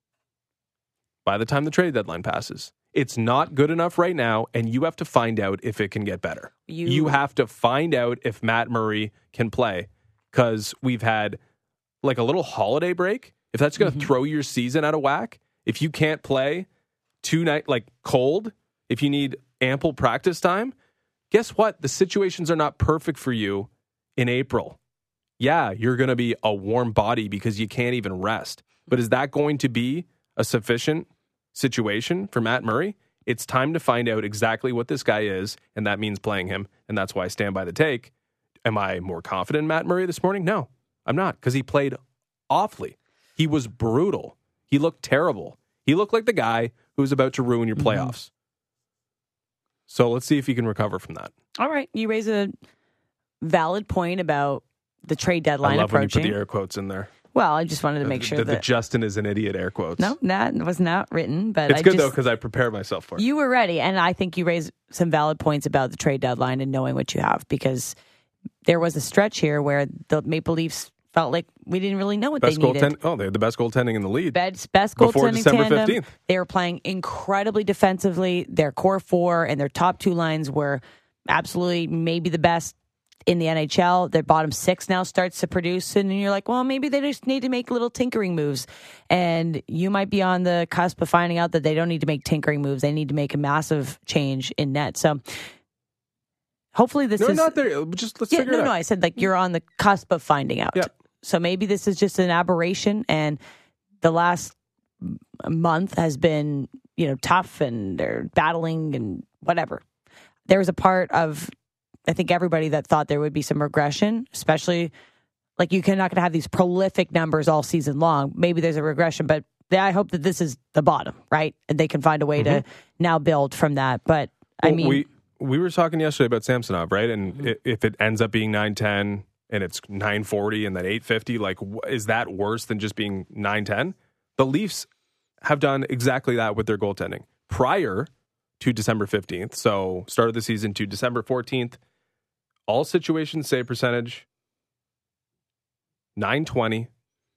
by the time the trade deadline passes? It's not good enough right now, and you have to find out if it can get better. You, you have to find out if Matt Murray can play because we've had like a little holiday break. If that's going to mm-hmm. throw your season out of whack, if you can't play two night like cold, if you need ample practice time, guess what? The situations are not perfect for you in April. Yeah, you're going to be a warm body because you can't even rest. But is that going to be a sufficient situation for Matt Murray? It's time to find out exactly what this guy is, and that means playing him, and that's why I stand by the take. Am I more confident in Matt Murray this morning? No. I'm not, because he played awfully. He was brutal. He looked terrible. He looked like the guy who was about to ruin your playoffs. Mm-hmm. So let's see if he can recover from that. All right. You raise a valid point about the trade deadline I love approaching. when you put the air quotes in there. Well, I just wanted to make the, sure the, that... The Justin is an idiot air quotes. No, that was not written, but It's I good, just, though, because I prepared myself for it. You were ready, and I think you raised some valid points about the trade deadline and knowing what you have, because there was a stretch here where the Maple Leafs felt like we didn't really know what best they needed. Goaltend- oh, they had the best goaltending in the league. Best, best before goaltending December tandem. fifteenth. They were playing incredibly defensively. Their core four and their top two lines were absolutely maybe the best in the N H L. Their bottom six now starts to produce, and you're like, well, maybe they just need to make little tinkering moves. And you might be on the cusp of finding out that they don't need to make tinkering moves. They need to make a massive change in net. So hopefully this no, is... No, not there. Just let's yeah, figure no, it out. No, I said like you're on the cusp of finding out. Yeah. So maybe this is just an aberration, and the last month has been, you know, tough, and they're battling and whatever. There was a part of, I think, everybody that thought there would be some regression, especially like you're not going to have these prolific numbers all season long. Maybe there's a regression, but I hope that this is the bottom, right? And they can find a way mm-hmm. to now build from that. But well, I mean, we we were talking yesterday about Samsonov, right? And mm-hmm. if it ends up being nine ten and it's nine forty and then eight fifty, like, is that worse than just being nine ten? The Leafs have done exactly that with their goaltending prior to December fifteenth. So start of the season to December fourteenth. All situations save percentage, nine twenty,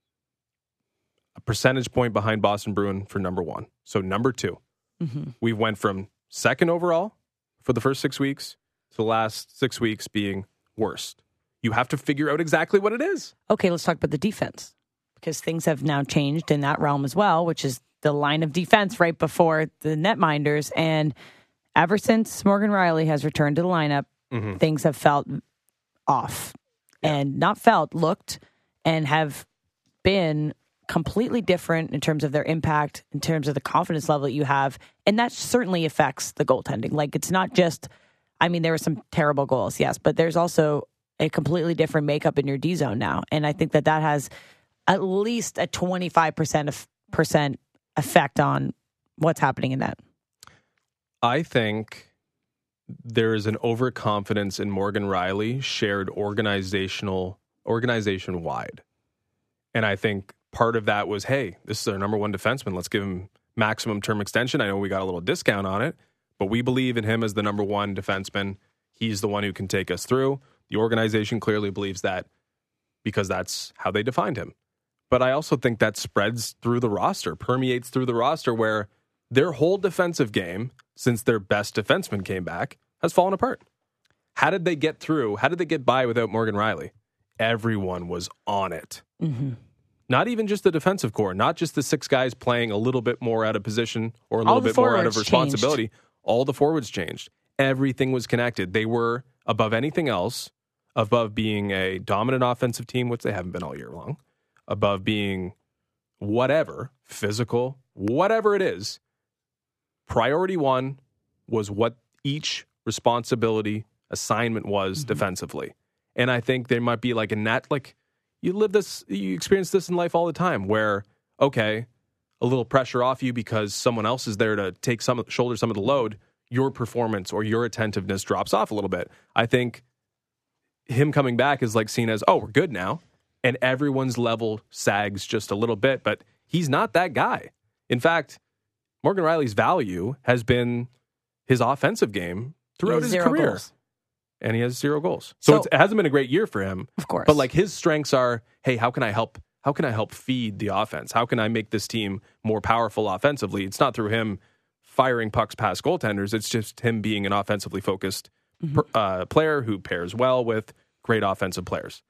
a percentage point behind Boston Bruin for number one. So number two, mm-hmm. we went from second overall for the first six weeks to the last six weeks being worst. You have to figure out exactly what it is. Okay, let's talk about the defense, because things have now changed in that realm as well, which is the line of defense right before the netminders. And ever since Morgan Rielly has returned to the lineup, mm-hmm. things have felt off yeah. and not felt, looked, and have been completely different in terms of their impact, in terms of the confidence level that you have. And that certainly affects the goaltending. Like, it's not just, I mean, there were some terrible goals, yes, but there's also a completely different makeup in your D zone now. And I think that that has at least a twenty-five percent of, percent effect on what's happening in that. I think there is an overconfidence in Morgan Rielly shared organizational organization wide. And I think part of that was, hey, this is our number one defenseman. Let's give him maximum term extension. I know we got a little discount on it, but we believe in him as the number one defenseman. He's the one who can take us through. The organization clearly believes that because that's how they defined him. But I also think that spreads through the roster, permeates through the roster, where their whole defensive game, since their best defenseman came back, has fallen apart. How did they get through? How did they get by without Morgan Rielly? Everyone was on it. Mm-hmm. Not even just the defensive core, not just the six guys playing a little bit more out of position or a little bit more out of responsibility. Changed. All the forwards changed. Everything was connected. They were, above anything else, above being a dominant offensive team, which they haven't been all year long, above being whatever, physical, whatever it is, priority one was what each responsibility assignment was mm-hmm. defensively. And I think there might be like a net, like you live this, you experience this in life all the time where, okay, a little pressure off you because someone else is there to take some, shoulder some of the load, your performance or your attentiveness drops off a little bit. I think him coming back is like seen as, oh, we're good now. And everyone's level sags just a little bit, but he's not that guy. In fact, Morgan Rielly's value has been his offensive game throughout his career. Goals. And he has zero goals. So, so it's, it hasn't been a great year for him. Of course. But like his strengths are, hey, how can I help? How can I help feed the offense? How can I make this team more powerful offensively? It's not through him firing pucks past goaltenders. It's just him being an offensively focused mm-hmm. per, uh, player who pairs well with great offensive players.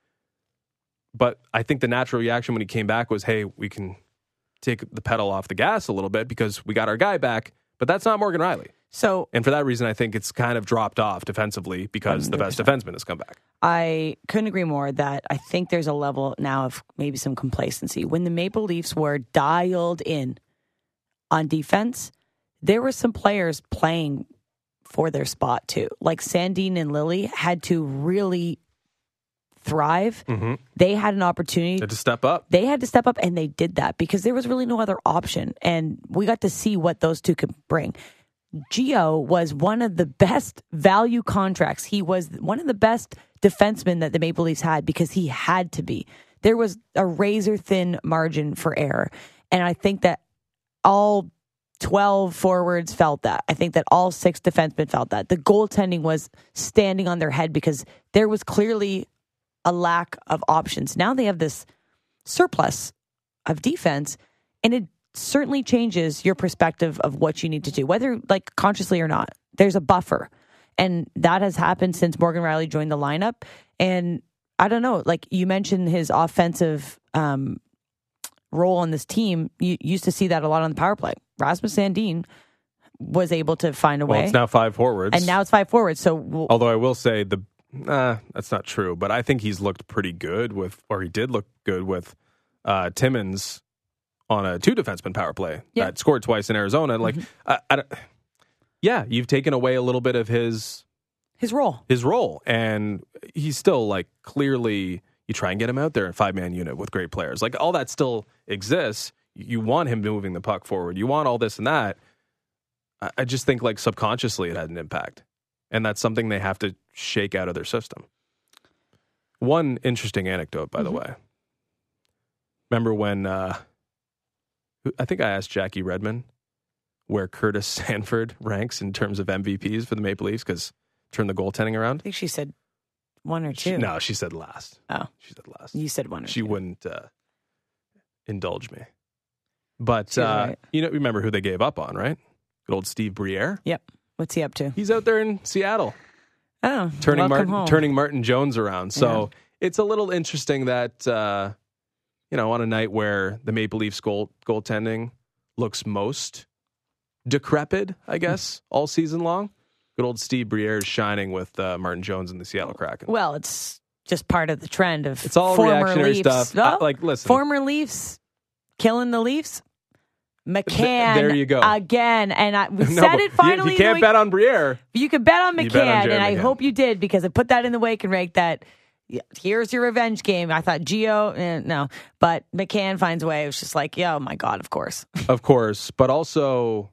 But I think the natural reaction when he came back was, hey, we can take the pedal off the gas a little bit because we got our guy back. But that's not Morgan Rielly. So, and for that reason, I think it's kind of dropped off defensively because one hundred percent the best defenseman has come back. I couldn't agree more that I think there's a level now of maybe some complacency. When the Maple Leafs were dialed in on defense, there were some players playing for their spot too. Like Sandin and Lilly had to really thrive, Mm-hmm. they had an opportunity Had to step up. They had to step up, and they did that because there was really no other option. And we got to see what those two could bring. Gio was one of the best value contracts. He was one of the best defensemen that the Maple Leafs had because he had to be. There was a razor thin margin for error. And I think that all twelve forwards felt that. I think that all six defensemen felt that. The goaltending was standing on their head because there was clearly a lack of options. Now they have this surplus of defense, and it certainly changes your perspective of what you need to do, whether like consciously or not. There's a buffer, and that has happened since Morgan Rielly joined the lineup. And I don't know, like you mentioned his offensive um, role on this team. You used to see that a lot on the power play. Rasmus Sandin was able to find a Well, way. it's now five forwards. And now it's five forwards. So, we'll, although I will say the nah, that's not true, but I think he's looked pretty good with, or he did look good with uh, Timmins on a two defenseman power play yeah. that scored twice in Arizona. Like, Mm-hmm. I, I don't, yeah, you've taken away a little bit of his his role. his role, and he's still like clearly. You try and get him out there in five man unit with great players. Like all that still exists. You want him moving the puck forward. You want all this and that. I, I just think like subconsciously it had an impact, and that's something they have to shake out of their system. One interesting anecdote, by mm-hmm. the way. Remember when uh, I think I asked Jackie Redmond where Curtis Sanford ranks in terms of M V Ps for the Maple Leafs because turned the goaltending around. I think she said one or two. She, no, she said last. Oh, she said last. You said one or she two. She wouldn't uh, indulge me. But uh, right. you know, remember who they gave up on, right? Good old Steve Briere. Yep. What's he up to? He's out there in Seattle. Oh, turning welcome Martin, home. turning Martin Jones around. So yeah. it's a little interesting that uh, you know, on a night where the Maple Leafs goal goaltending looks most decrepit, I guess, mm. all season long. Good old Steve Briere is shining with uh, Martin Jones and the Seattle Kraken. Well, it's just part of the trend of it's all former reactionary Leafs. stuff. No, I, like, listen, former Leafs killing the Leafs. McCann, there you go again, and I, we no, said it finally. You, you can't week, bet on Briere. You can bet on McCann, bet on and I McCann. hope you did because I put that in the wake and rake that. Here's your revenge game. I thought Gio, eh, no, but McCann finds a way. It was just like, yeah, oh my god, of course, of course, but also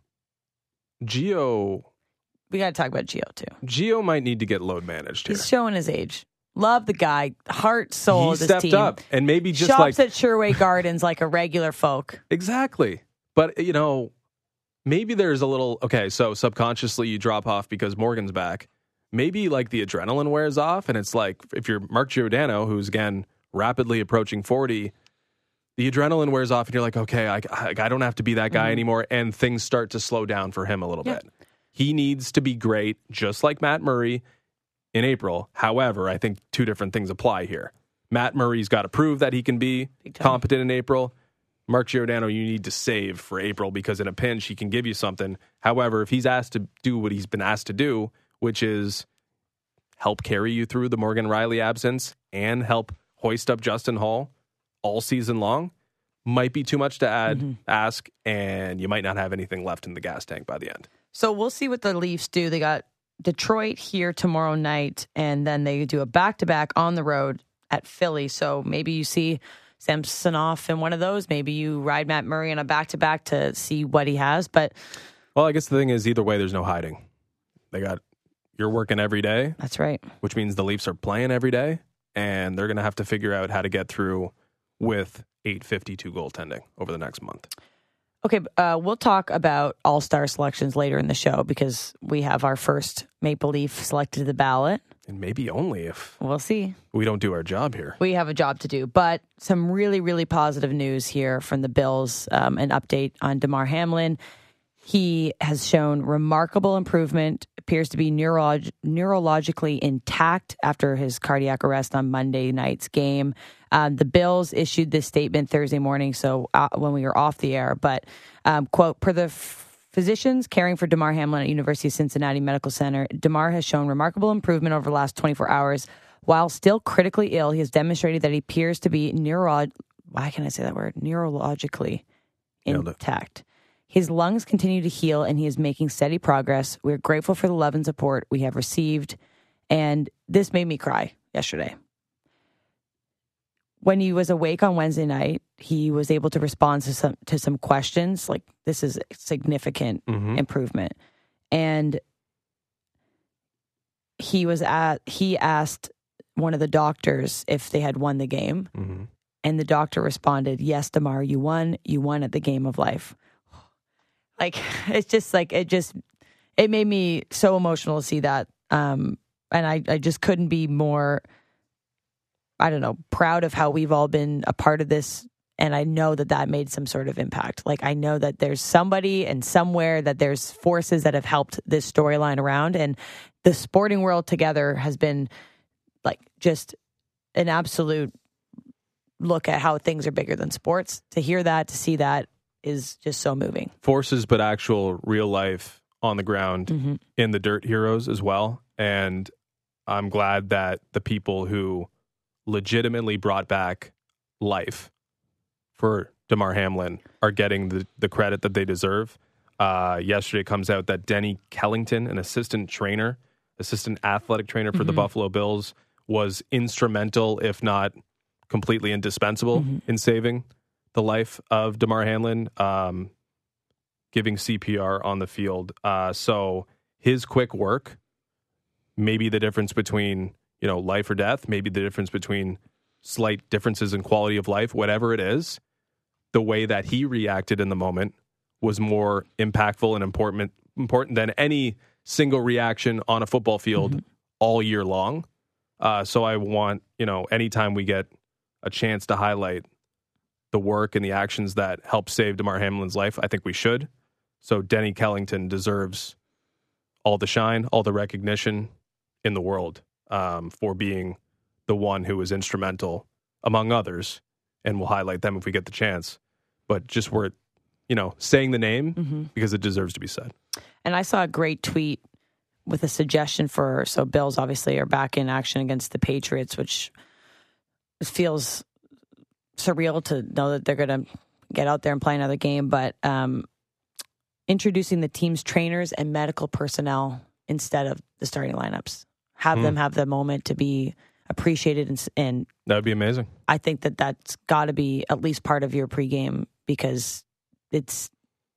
Gio. We got to talk about Gio too. Gio might need to get load managed here. He's showing his age. Love the guy, heart, soul he of this stepped team. up and maybe just shops like at Sherway Gardens like a regular folk. Exactly, but you know. Maybe there's a little, okay, so subconsciously you drop off because Morgan's back. Maybe like the adrenaline wears off, and it's like if you're Mark Giordano, who's again rapidly approaching forty, the adrenaline wears off and you're like, okay, I, I, I don't have to be that guy mm-hmm. anymore, and things start to slow down for him a little yeah. bit. He needs to be great, just like Matt Murray in April. However, I think two different things apply here. Matt Murray's got to prove that he can be competent in April. Mark Giordano, you need to save for April because in a pinch, he can give you something. However, if he's asked to do what he's been asked to do, which is help carry you through the Morgan Rielly absence and help hoist up Justin Hall all season long, might be too much to add, mm-hmm. ask, and you might not have anything left in the gas tank by the end. So we'll see what the Leafs do. They got Detroit here tomorrow night, and then they do a back-to-back on the road at Philly. So maybe you see Samsonov in one of those. Maybe you ride Matt Murray on a back-to-back to see what he has. But well, I guess the thing is, either way, there's no hiding. They got you're working every day. That's right. Which means the Leafs are playing every day, and they're going to have to figure out how to get through with eight fifty-two goaltending over the next month. Okay, uh, we'll talk about all-star selections later in the show because we have our first Maple Leaf selected to the ballot. And maybe only if we'll see. We don't do our job here. We have a job to do, but some really, really positive news here from the Bills. Um, an update on Damar Hamlin. He has shown remarkable improvement, appears to be neurolog- neurologically intact after his cardiac arrest on Monday night's game. Um, the Bills issued this statement Thursday morning, so uh, when we were off the air, but um, quote, per the f- physicians caring for Damar Hamlin at University of Cincinnati Medical Center, Damar has shown remarkable improvement over the last twenty-four hours. While still critically ill, he has demonstrated that he appears to be neuro- why can I say that word? Neurologically intact. His lungs continue to heal, and he is making steady progress. We're grateful for the love and support we have received, and this made me cry yesterday. when he was awake on Wednesday night, he was able to respond to some to some questions. Like, this is a significant Mm-hmm. improvement. And he was at he asked one of the doctors if they had won the game. Mm-hmm. And the doctor responded, "Yes, Damar, you won. You won at the game of life." Like, it's just like, it just, it made me so emotional to see that. Um, and I, I just couldn't be more, I don't know, proud of how we've all been a part of this. And I know that that made some sort of impact. Like, I know that there's somebody and somewhere that there's forces that have helped this storyline around. And the sporting world together has been like just an absolute look at how things are bigger than sports. To hear that, to see that is just so moving. Forces, but actual real life on the ground Mm-hmm. in the dirt heroes as well. And I'm glad that the people who legitimately brought back life for Damar Hamlin are getting the, the credit that they deserve. Uh, yesterday comes out that Denny Kellington, an assistant trainer, assistant athletic trainer for Mm-hmm. the Buffalo Bills, was instrumental, if not completely indispensable, Mm-hmm. in saving the life of Damar Hamlin, um, giving C P R on the field. Uh, so his quick work, maybe the difference between, you know, life or death, maybe the difference between slight differences in quality of life, whatever it is, the way that he reacted in the moment was more impactful and important important than any single reaction on a football field Mm-hmm. all year long. Uh, so I want, you know, anytime we get a chance to highlight the work and the actions that helped save Damar Hamlin's life, I think we should. So Denny Kellington deserves all the shine, all the recognition in the world um, for being the one who was instrumental, among others, and we'll highlight them if we get the chance. But just worth, you know, saying the name Mm-hmm. because it deserves to be said. And I saw a great tweet with a suggestion for, so Bills obviously are back in action against the Patriots, which feels surreal to know that they're going to get out there and play another game. But um, introducing the team's trainers and medical personnel instead of the starting lineups. Have Hmm. them have the moment to be appreciated. And, s- and That would be amazing. I think that that's got to be at least part of your pregame because it's,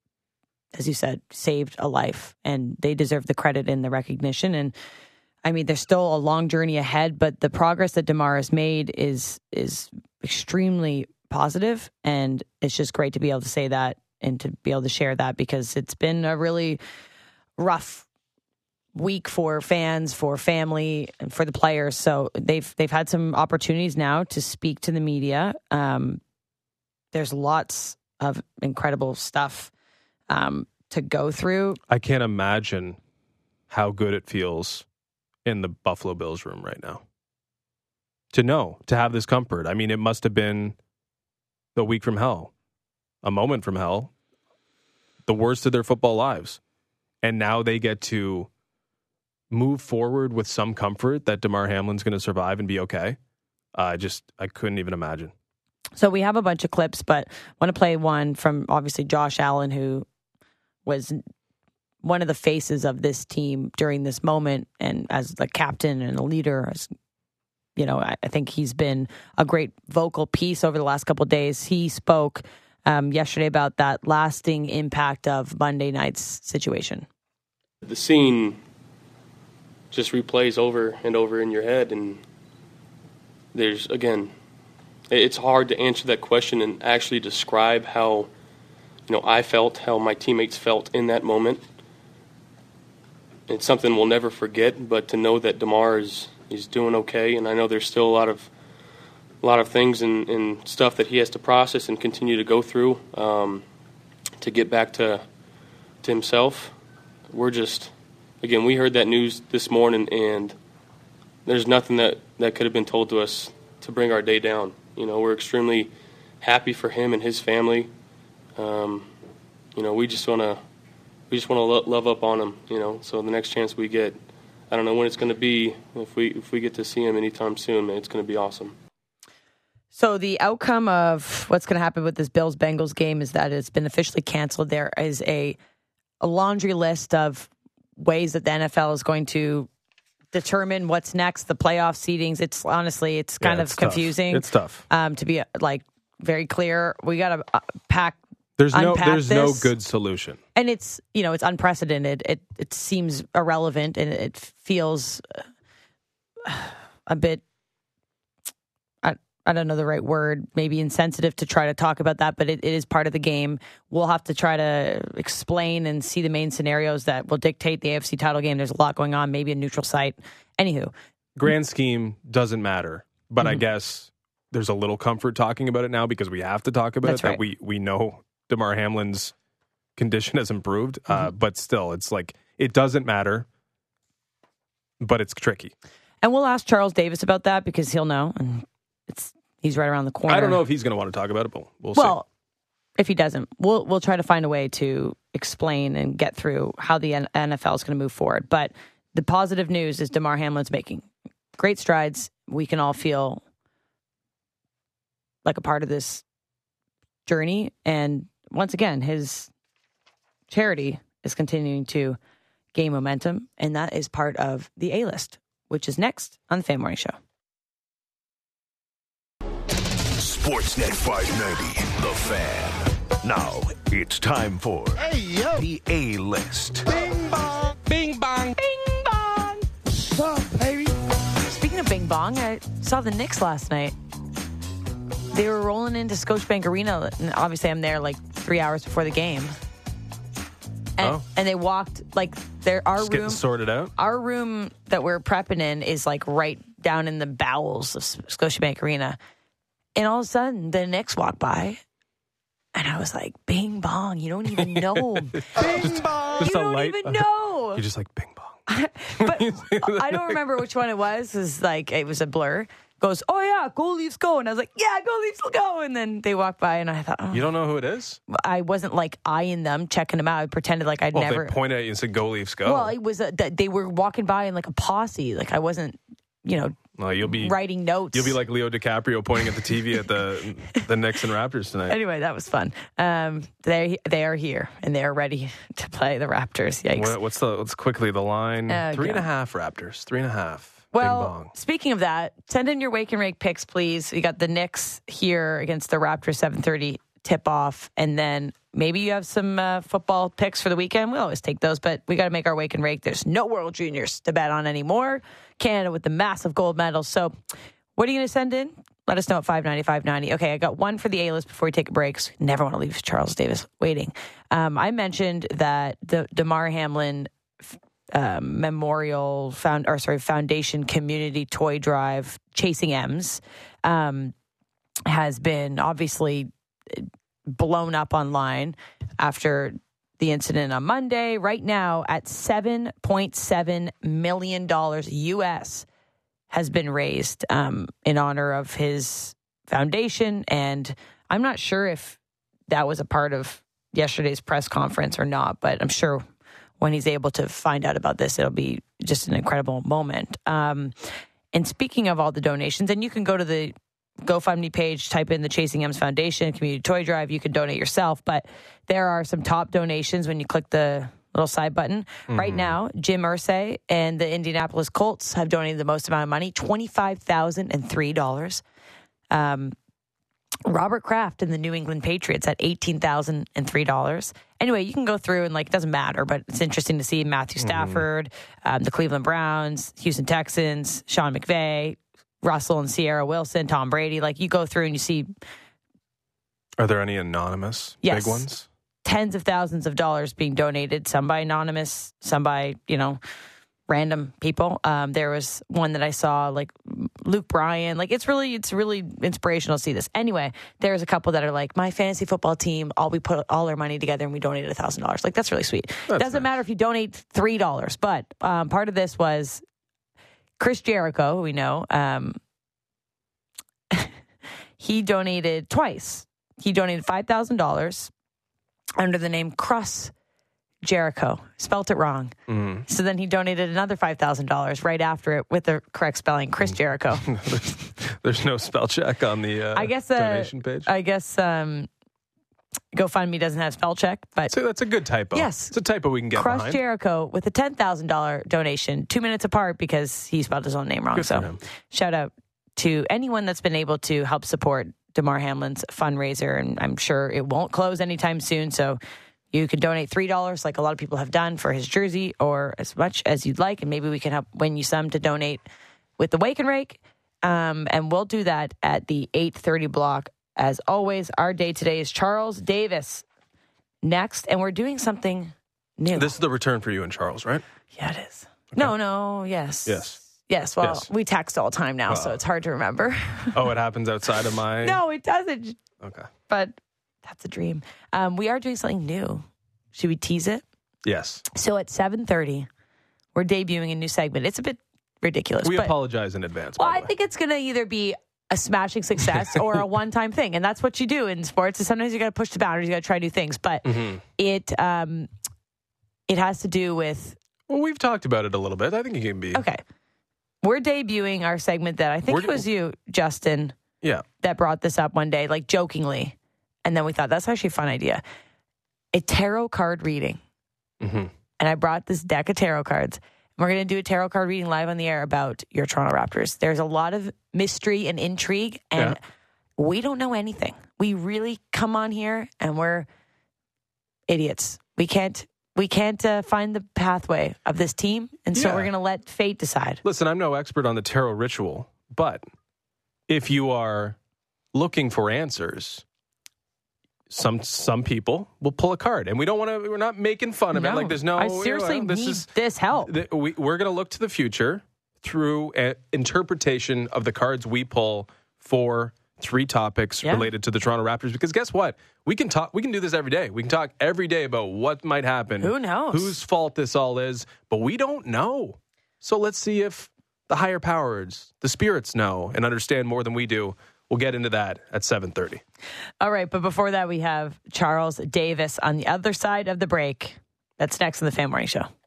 as you said, saved a life and they deserve the credit and the recognition. And I mean, there's still a long journey ahead, but the progress that Damar has made is is extremely positive, and it's just great to be able to say that and to be able to share that because it's been a really rough week for fans, for family, and for the players. So they've they've had some opportunities now to speak to the media. Um, there's lots of incredible stuff um, to go through. I can't imagine how good it feels in the Buffalo Bills room right now. To know, to have this comfort. I mean, it must have been a week from hell, a moment from hell, the worst of their football lives. And now they get to move forward with some comfort that Damar Hamlin's going to survive and be okay. I uh, just, I couldn't even imagine. So we have a bunch of clips, but I want to play one from obviously Josh Allen, who was one of the faces of this team during this moment. And as the captain and a leader, as you know, I, I think he's been a great vocal piece over the last couple of days. He spoke um, yesterday about that lasting impact of Monday night's situation. The scene just replays over and over in your head, and there's, again, it's hard to answer that question and actually describe how, you know, I felt, how my teammates felt in that moment. It's something we'll never forget, but to know that Damar is, is doing okay, and I know there's still a lot of a lot of things and, and stuff that he has to process and continue to go through um, to get back to to himself. We're just, again, we heard that news this morning, and there's nothing that, that could have been told to us to bring our day down. You know, we're extremely happy for him and his family. Um, you know, we just want to we just want to lo- love up on him. You know, so the next chance we get, I don't know when it's going to be. If we if we get to see him anytime soon, man, it's going to be awesome. So the outcome of what's going to happen with this Bills-Bengals game is that it's been officially canceled. There is a, a laundry list of ways that the N F L is going to determine what's next, the playoff seedings. It's honestly, it's kind Yeah, of it's tough. confusing. It's tough. Um, to be like very clear, we got to uh, pack. There's no unpack there's no this. good solution. And it's, you know, it's unprecedented. It it seems irrelevant, and it feels uh, a bit, I, I don't know the right word, maybe insensitive to try to talk about that, but it, it is part of the game. We'll have to try to explain and see the main scenarios that will dictate the A F C title game. There's a lot going on, maybe a neutral site. Anywho. Grand scheme doesn't matter, but Mm-hmm. I guess there's a little comfort talking about it now because we have to talk about That's it. right. That we we know Damar Hamlin's condition has improved, uh, Mm-hmm. but still, it's like it doesn't matter, but it's tricky. And we'll ask Charles Davis about that because he'll know, and it's he's right around the corner. I don't know if he's going to want to talk about it, but we'll, Well, if he doesn't, we'll we'll try to find a way to explain and get through how the N F L is going to move forward. But the positive news is Damar Hamlin's making great strides. We can all feel like a part of this journey. And once again, his charity is continuing to gain momentum, and that is part of the A-List, which is next on the Fan Morning Show. Sportsnet five ninety, The Fan. Now it's time for Hey, yo. the A-List. Bing bong. Bing bong. Bing bong! What's up, baby? Speaking of Bing Bong, I saw the Knicks last night. They were rolling into Scotiabank Arena, and obviously I'm there like three hours before the game. And, Oh. and they walked, like, their, our Just room... getting sorted out. Our room that we're prepping in is like right down in the bowels of Scotiabank Arena. And all of a sudden, the Knicks walk by, and I was like, Bing Bong, you don't even know. Bing bong. You Just a don't light- even know. You're just like bing bong. But I don't remember which one it was. It was like, it was a blur. Goes, oh yeah, go Leafs go. And I was like, yeah, go Leafs go. And then they walked by, and I thought, oh. You don't know who it is? I wasn't like eyeing them, checking them out. I pretended like I'd Well, never. if they pointed at you and said, go Leafs, go. Well, it was a, that they were walking by in like a posse. Like I wasn't, you know, well, you'll be writing notes. You'll be like Leo DiCaprio pointing at the T V at the the Knicks and Raptors tonight. Anyway, that was fun. Um, they they are here and they are ready to play the Raptors. Yikes! What, what's the? What's quickly the line? Oh, Three and a God. half Raptors. Three and a half. Well, Bing bong. speaking of that, send in your wake and rake picks, please. We got the Knicks here against the Raptors, seven thirty tip off, and then maybe you have some uh, football picks for the weekend. We always take those, but we got to make our wake and rake. There's no World Juniors to bet on anymore. Canada with the massive gold medals. So, what are you going to send in? Let us know at five ninety, five ninety. Okay, I got one for the A-List before we take a break. So never want to leave Charles Davis waiting. Um, I mentioned that the Damar Hamlin um, Memorial Found or sorry Foundation Community Toy Drive, Chasing M's, um, has been obviously blown up online after the incident on Monday. Right now, at seven point seven million dollars U S has been raised um, in honor of his foundation. And I'm not sure if that was a part of yesterday's press conference or not, but I'm sure when he's able to find out about this, it'll be just an incredible moment. Um, and speaking of all the donations, and you can go to the GoFundMe page, type in the Chasing M's Foundation Community Toy Drive. You can donate yourself, but there are some top donations when you click the little side button. Mm-hmm. Right now, Jim Irsay and the Indianapolis Colts have donated the most amount of money, twenty-five thousand three dollars. Um, Robert Kraft and the New England Patriots at eighteen thousand three dollars. Anyway, you can go through and, like, it doesn't matter, but it's interesting to see Matthew Stafford, mm-hmm. um, the Cleveland Browns, Houston Texans, Sean McVay, Russell and Sierra Wilson, Tom Brady. Like, you go through and you see... Are there any anonymous yes, big ones? Tens of thousands of dollars being donated, some by anonymous, some by, you know, random people. Um, there was one that I saw, like Luke Bryan. Like, it's really, it's really inspirational to see this. Anyway, there's a couple that are like, my fantasy football team, all we put all our money together and we donated a thousand dollars. Like, that's really sweet. That's Doesn't nice. matter if you donate three dollars, but um, part of this was Chris Jericho, who we know. Um, he donated twice. He donated five thousand dollars under the name Cruss Jericho. Spelt it wrong. Mm. So then he donated another five thousand dollars right after it with the correct spelling, Chris Jericho. there's, there's no spell check on the uh, I guess uh, donation page. I guess um, GoFundMe doesn't have spell check, but So that's a good typo. Yes. It's a typo we can get Crush behind. Jericho with a ten thousand dollars donation, two minutes apart because he spelled his own name wrong. Good for So him. shout out to anyone that's been able to help support Damar Hamlin's fundraiser. And I'm sure it won't close anytime soon. So you can donate three dollars like a lot of people have done for his jersey, or as much as you'd like. And maybe we can help win you some to donate with the Wake and Rake. Um, and we'll do that at the eight thirty block. As always, our day today is Charles Davis next. And we're doing something new. This is the return for you and Charles, right? Yeah, it is. No, no, yes. Yes. Yes, well, Yes. we text all the time now, so Well. it's hard to remember. Oh, it happens outside of my... No, it doesn't, Okay. but that's a dream. Um, we are doing something new. Should we tease it? Yes. So at seven thirty, we're debuting a new segment. It's a bit ridiculous. We but, apologize in advance. Well, by the I way. think it's going to either be a smashing success or a one-time thing, and that's what you do in sports. Is sometimes you got to push the boundaries, you got to try new things. But Mhm. it um, it has to do with Well, we've talked about it a little bit. I think it can be... okay. We're debuting our segment that I think We're- it was you, Justin, Yeah. that brought this up one day, like jokingly, and then we thought that's actually a fun idea. A tarot card reading. hmm And I brought this deck of tarot cards. We're going to do a tarot card reading live on the air about your Toronto Raptors. There's a lot of mystery and intrigue, and Yeah. we don't know anything. We really come on here and we're idiots. We can't we can't uh, find the pathway of this team, and so Yeah. we're going to let fate decide. Listen, I'm no expert on the tarot ritual, but if you are looking for answers, some some people will pull a card, and we don't want to. We're not making fun of it. No, Like there's no. I seriously well, this need is this help. th- we, we're going to look to the future through an interpretation of the cards we pull for three topics Yeah. related to the Toronto Raptors. Because guess what? We can talk. We can do this every day. We can talk every day about what might happen. Who knows? Whose fault this all is, but we don't know. So let's see if the higher powers, the spirits, know and understand more than we do. We'll get into that at seven thirty. All right, but before that, we have Charles Davis on the other side of the break. That's next on the Fan Morning Show.